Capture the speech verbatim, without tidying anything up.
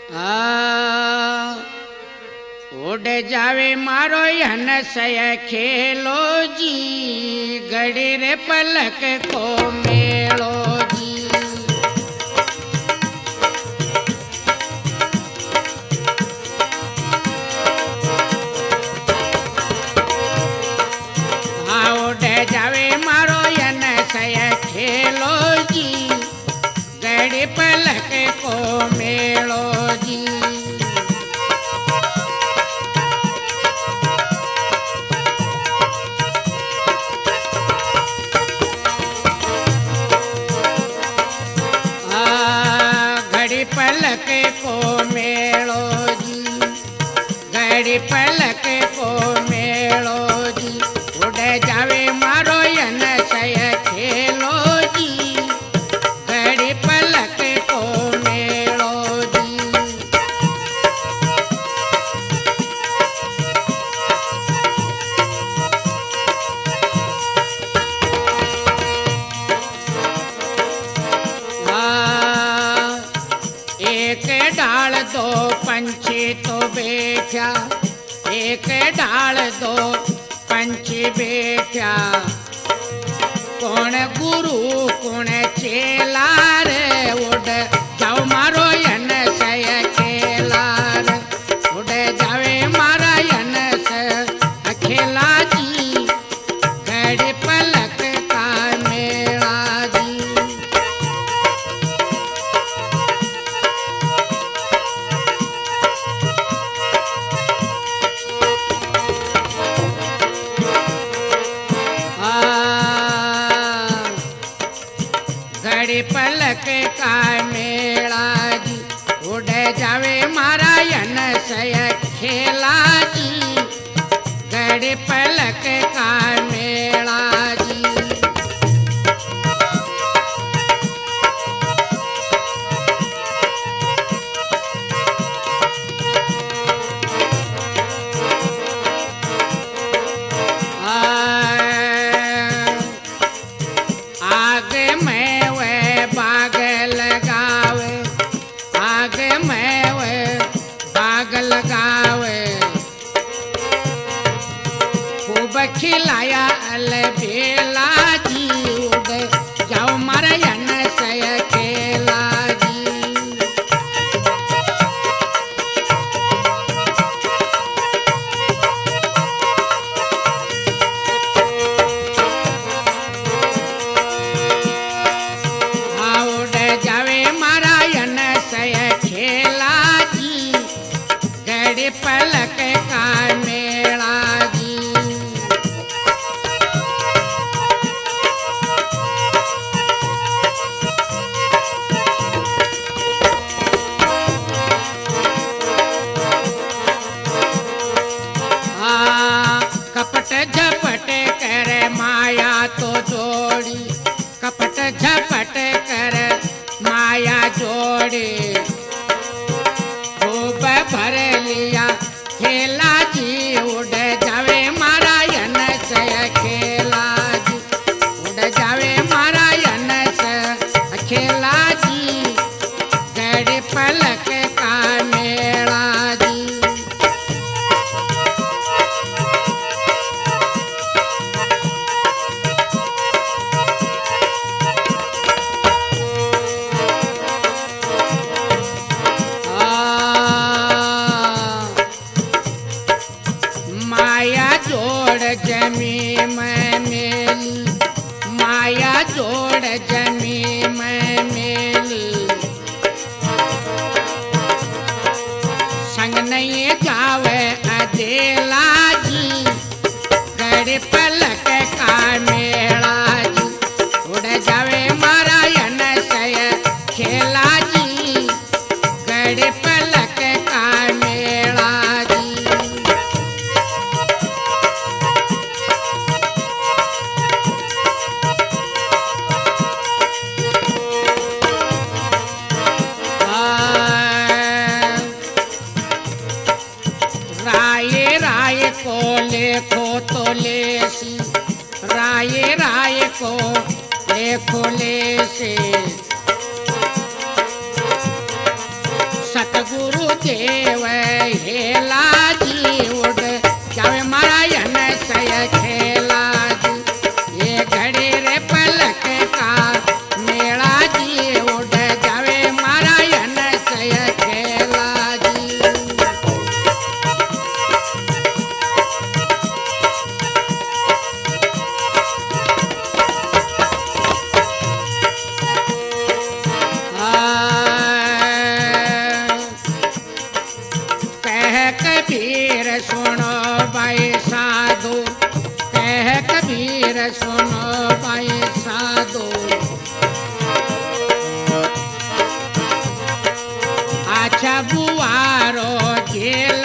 आ उड़ जावे मारो हनसय खेलो जी, घड़ी रे पलक को मेलो जी। हाँ उड़ जावे मारो हनसय खेलो जी, घड़ी पलक को मेलो जी। पलक को मेलो जी, घड़ी पलक को मेलो जी। उड़ जावे मारो हनसय खेलो जी, घड़ी पलक को मेलो जी। एक डाल दो पंछी तो बैठा, एक डाल दो पंछी बैठा। कौन गुरु कौन चेला रे, उड़ जाओ मारो हनसय खेला रे। उड़ जावे मारा हनसय खेला जी, घड़ी पलक का मेला जी। घड़ी पलक का मेला जी, उड़ जावे मारा हनसय खेला जी, घड़ी पलक का मेला जी। आगे मैं वे बाग लगावे, आगे मैं वे बाग लगावे। खूब खिलाया अलबेला जी, उड़ जाओ मारा हनसय खेला जी। जावे मारा हनसय खेला जी, घड़ी पलक का मेला जी। हाँ कपट झपट करे माया तो जोड़ी, कपट झपट कर माया जोड़े। खूब भर लिया खेला जी, उड़ जावे मारा हनसय खेला जी। उड़ जावे मारा हनसय खेला जी, घड़ी पलक का मेला जी। माया जोड़ जमी में मेली, माया जोड़ जमी में मेली। संग नहीं जावे अदेला जी, घड़ी पलक का मेला जी। उड़ जावे मारा हनसय खेला जी, घड़ी पलक का मेला जी। राय राय को लेखो तो लेसी, राय राय को लेखो लेसे। सतगुरु खेल